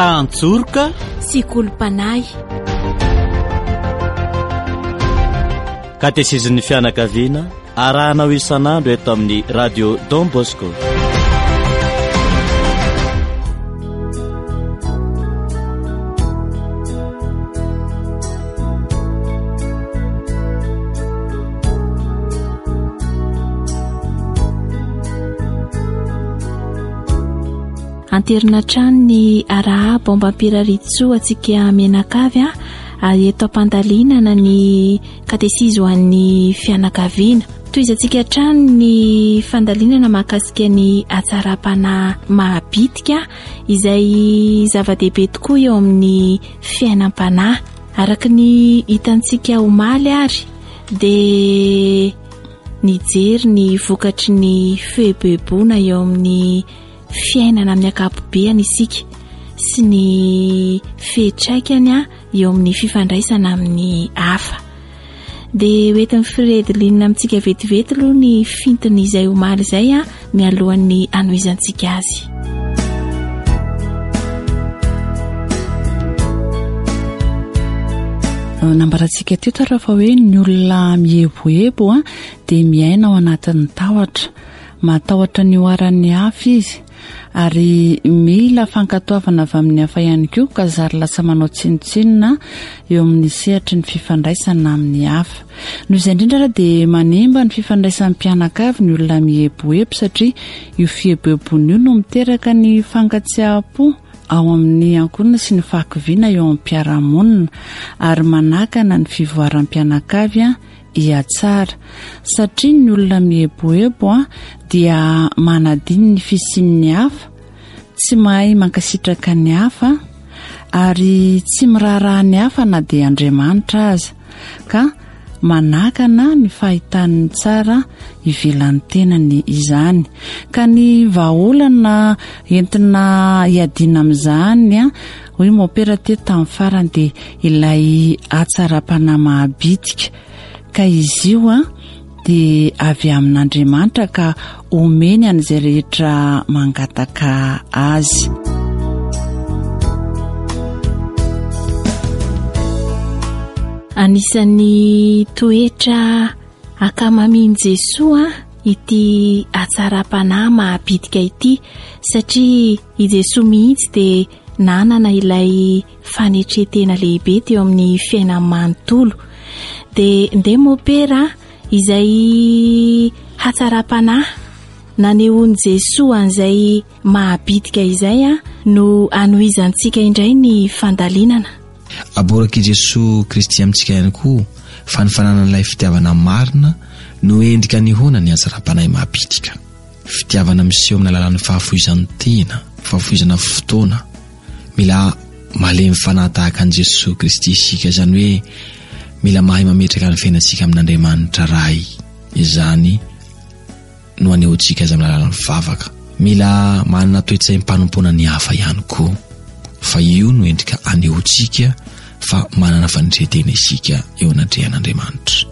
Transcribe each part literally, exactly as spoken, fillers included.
tanjoroka sy kolompanay. Katezizin'ny fianakaviana arahanao isan'andro eto amin'ny radio Don Bosco. Anterina trano ny araha bombam-piraritso atsika menakavy a eto am-pandalinana ny katesizo an'ny fianakaviana. Toizantsika trano ny fandalinana mahakasika ny hatsaram-panahy mahabitika izay zava-dehibe tokoa eo amin'ny fiainam-panahy. Araka ny hitantsika omaly ary dia nijery ny vokatry ny fehibeboana eo amin'ny fiainana amin'ny akapobeany isika sy ny fehitraikany eo amin'ny fifandraisana amin'ny hafa. Dia hoentin'ny Fredeline amintsika vetivety aloha ny fintiny izay omaly izay a mialohan'ny anohizantsika azy. Nambarantsika teto raha fa hoe ny olona mieboebo a dia miaina ao anatin'ny tahotra, matahotra ny oaran'ny hafa izy ary mila fankatoavana avy amin'ny hafa ihany koa ka zary lasa manao tsinotsinona eo amin'ny sehatry ny fifandraisana amin'ny hafa. Noho izay indrindra raha dia manemba ny fifandraisan'ny mpianakavy ny olona mieboebo satria io fieboebony io no miteraka ny fankatsiaha-po ao amin'ny ankonina sy ny fahakiviana eo amin'ny mpiara-monina ary manakana ny fivoaran'ny mpianakavy hiatsara satria ny olona mieboebo a dia manadiny ny fisian'ny hafa, tsy mahay mankasitraka ny hafa ary tsy miraharaha ny hafa na dia Andriamanitra aza ka manakana ny fahitan'ny tsara ivelan'ny tenany izany. Ka ny vahaolana entina hiadiana amin'izany a hoe mopera teto tamin'ny farany dia ilay hatsaram-panahy mahabitika ka izy io a dia avy amin'Andriamanitra ka omeny an'izay rehetra mangataka azy. Anisan'ny toetra akamamian'i Jesoa ity hatsaram-panahy mahabitika ity satria i Jesoa mihitsy dia nanana ilay fanetretena lehibe teo amin'ny fiainany manontolo. Dia nde mopera izay hatsaram-panahy nanehoan'i Jesoa an'izay mahabitika izay a no anohizantsika indray ny fandalinana. Aboraki Jesoa Kristy amintsika ihany koa fa ny fananan'ilay fitiavana marina no endrika ny hoana ny hatsaram-panahy mahabitika. Fitiavana miseho amin'ny alalan'ny fahafoizan'ny tena, fahafoizana fotoana. Mila malemy fanahy tahaka an'i Jesoa Kristy isika, izany hoe mila mahay mametraka ny fiainantsika amin'Andriamanitra ray. Izany no anehoantsika azy amin'ny alalan'ny vavaka. Mila manana toe-tsaim-panompoana ny hafa ihany koa, fa io no endrika anehoantsika fa manana fanetretena isika eo anatrehan'Andriamanitra.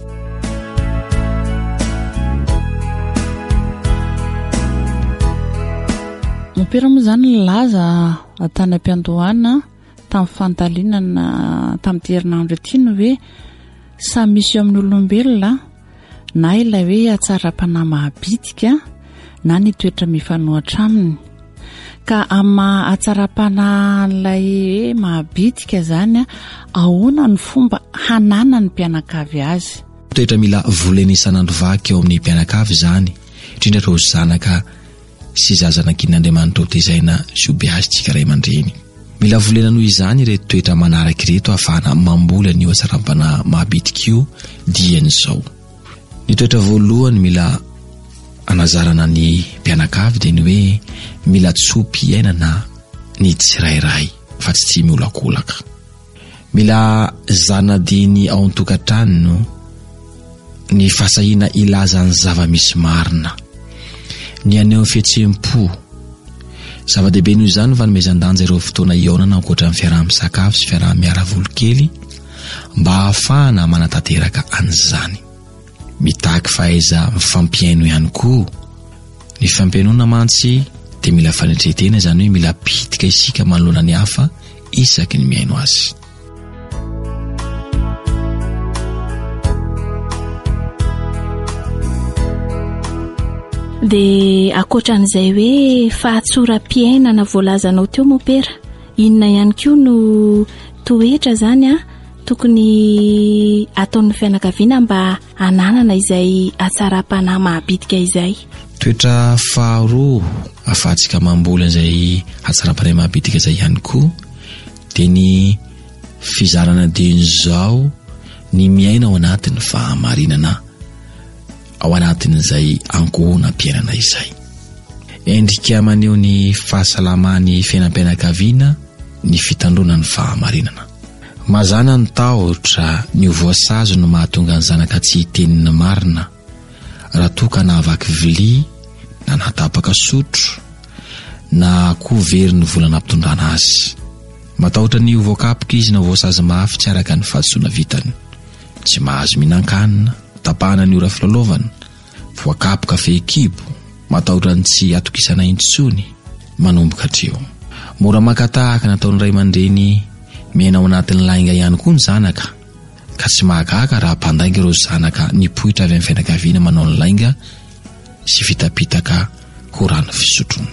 Mopera moa zany laza atany am-piandohana tamin'ny fandalinana tamin'ny herinandro ity no hoe samy misy eo amin'ny olombelona na ilay hoe hatsaram-panahy mahabitika na ny toetra mifanohatra aminy. Ka ama hatsaram-panahy ilay hoe mahabitika zany ahoana ny fomba hanana ny mpianakavy azy. Toetra mila volena isan'andro vaky eo amin'ny mpianakavy zany, indrindra ireo zanaka sy zazanankin'Andriamanitra tezaina sobe azy tsika ray aman-dreny. Mila volena noho izany ireto toetra manaraka ireto ahafahana mamboly an'io hatsaram-panahy mahabitika io dian'izao. Ny toetra voalohany mila anazarana ny mpianakavy dia ny hoe mila tsopy iainana ny tsirairay fa tsy tsy miolakolaka. Mila zanadiny ao an-tokantrano ny fahasahiana ilazan'ny zava-misy marina, ny aneho fihetsempo. Zava-dehibe noho izany fa nomezan-danja ireo fotoana iaonana ankoatra amin'ny fiaraha-misakafo sy fiaraha-miara-volokely mba ahafahana manatanteraka an'izany. Mitaky fahaiza mifampiaino ihany koa. Ny fampiainona mantsy dia mila fanetretena, izany hoe mila pitika isika manoloana ny hafa isaky ny miaino azy. Dia akoatran'izay hoe fahatsoram-piainana voalazanao teo mopera, inona ihany koa no toetra zany a tokony ataon'ny fianakaviana mba hananana izay hatsara-panahy mahabitika izay? Toetra faharoa ahafahantsika mamboly izay hatsara-panahy mahabitika izay ihany koa dia ny fizarana dian'izao ny miaina ao anatin'ny fahamarinana ao anatin'izay ankohonam-piainana izay. Endrika maneho ny fahasalaman'ny fiainam-pianakaviana ny fitandrona ny fahamarinana. Mazana ny tahotra ny voasazo no mahatonga ny zanaka tsy hitenina marina raha toa ka nahavaky vilia na nahatapaka sotro na koa very ny volana ampitondrana azy. Matahotra ny voakapoka izy na voasazy mafy tsy araka ny fahadisoana vitany, tsy mahazo minan-kanina, tapahana ny ora filalaovana, voakapoka fehikibo, matahotra ny tsy atokisana intsony, manomboka hatreo. Mora makatahaka nataon'ny ray aman-dreny miaina ao anatin'ny lainga ihany koa ny zanaka, ka tsy mahagaga raha mpandainga ireo zanaka nipoitra avy amin'ny fianakaviana manao ny lainga sy fitapitaka korana fisotroana.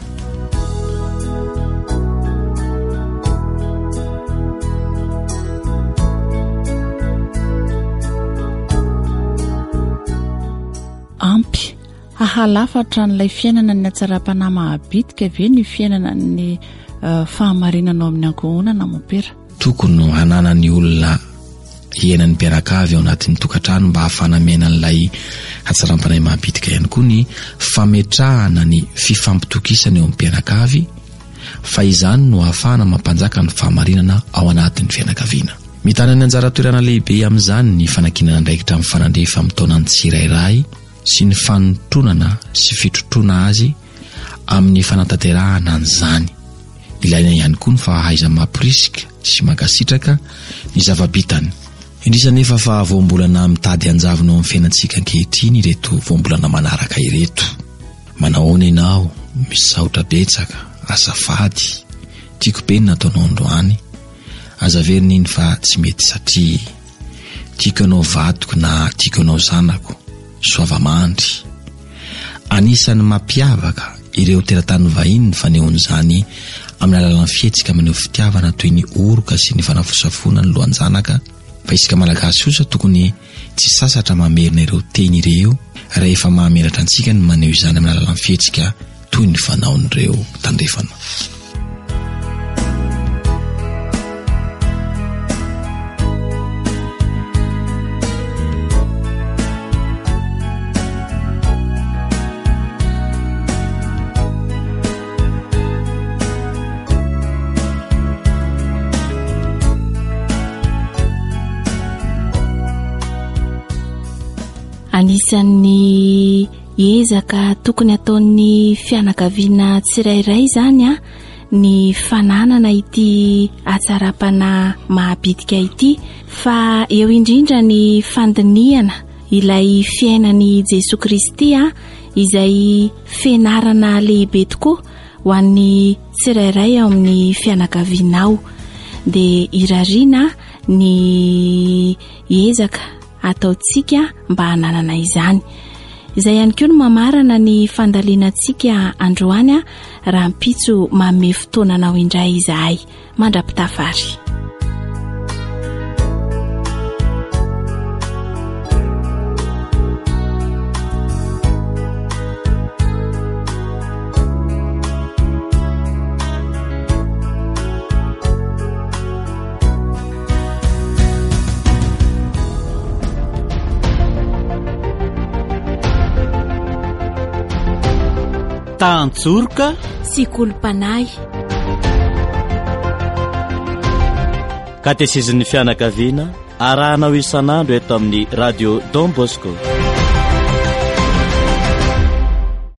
Ampy ahalafatra n'ilay fiainana ny hatsara-panahy mahabitika ve ny fiainana ny uh, fahamarinana ao amin'ny ankohonana mopera? Tokony hanana ny olona hiainan'ny mpianakavy ao anatin'ny tokantrano mba hahafana miaina an'ilay hatsaram-panahy mahabitika ihany koa ny fametrahana ny fifampitokisana eo amin'ny mpianakavy, fa izany no hahafana mampanjaka ny fahamarinana ao anatin'ny fianakaviana. Mitana ny anjara toerana lehibe amin'izany ny fanakinana andraikitra amin'ny fanandrefa amin'ny taonany tsirairay sy ny fanotronana sy fitrotrona azy amin'ny fanatanterahana an'izany. Ilaina ihany koa ny fahaiza mampirisika sy mankasitraka ny zava-bitany. Indrisa nefa fa voambolana mitady anjavona ao amin'ny fiainantsika ankehitriny ireto voambolana manaraka ireto. Manao ianao misaotra betsaka, azafady, tiako be ny nataonao androany, azaverina iny fa tsy mety satria tiako anao vadiko na tiako anao zanako, soavamandry. Anisan'ny mampiavaka ireo teratany vahiny ny fanehoan'izany amin'ny alalan'ny fihetsika maneho fitiavana toy ny oroka sy ny fanafosafona ny lohan-janaka, fa isika malagasy kosa tokony tsy sasatra mamerina ireo teny ireo rehefa mahameratra antsika ny maneho izany amin'ny alalan'ny fihetsika toy ny fanaon'ireo tandrefana. Anisan'ny ezaka tokony ataon'ny fianakaviana tsirairay zany a ny fananana ity hatsara-panahy mahabitika ity, fa eo indrindra ny fandiniana ilay fiainan'i Jesosy Kristy a izay fianarana lehibe tokoa ho an'ny tsirairay ao amin'ny fianakavianao. Dia irariana ny ezaka ataotsika mba hananana izany. Izay ihany koa no mamarana ny fandalianantsika androany raha mpitso manome fotoananao indray izahay. Mandrapitafary. Tantsorika sy kolom-panahy. Katesezin'ny fianakaviana arahanao isan'andro eto amin'ny radio Don Bosco.